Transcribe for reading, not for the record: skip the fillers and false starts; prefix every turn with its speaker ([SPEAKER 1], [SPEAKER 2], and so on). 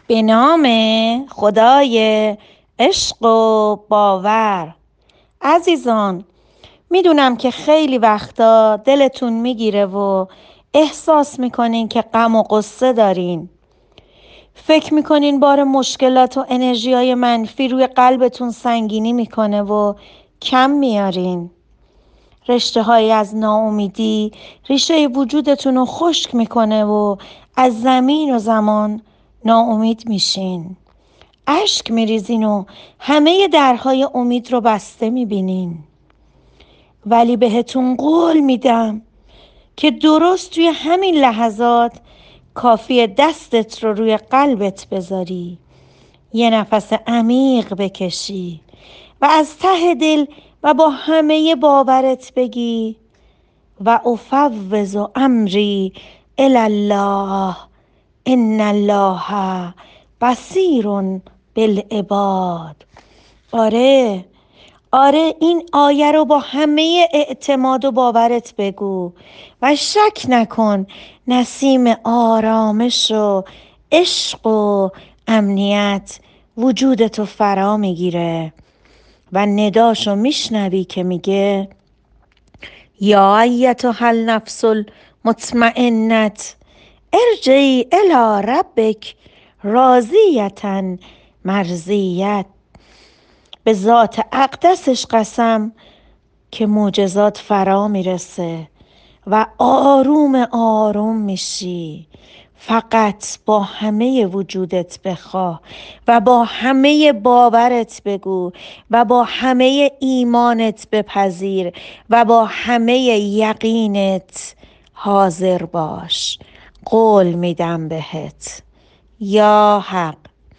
[SPEAKER 1] به نام خدای عشق و باور. عزیزان، میدونم که خیلی وقتا دلتون میگیره و احساس میکنین که غم و غصه دارین. فکر میکنین بار مشکلات و انرژی های منفی روی قلبتون سنگینی میکنه و کم میارین. رشته های از ناامیدی ریشه وجودتون رو خشک میکنه و از زمین و زمان ناامید میشین. اشک میریزین و همه درهای امید رو بسته میبینین. ولی بهتون قول میدم که درست توی همین لحظات کافیه دستت رو روی قلبت بذاری، یه نفس عمیق بکشی و از ته دل و با همه باورت بگی و افوض امری الی الله ان الله بصیر بالعباد. آره، این آیه رو با همه اعتماد و باورت بگو و شک نکن، نسیم آرامش و عشق و امنیت وجودتو فرا میگیره و نداشو میشنوی که میگه یا ایتها النفس المطمئنت ارجعی الی ربک راضیة مرضیة. به ذات اقدسش قسم که معجزات فرا میرسه و آروم آروم میشی. فقط با همه وجودت بخواه و با همه باورت بگو و با همه ایمانت بپذیر و با همه یقینت حاضر باش. قول میدم بهت. یا حق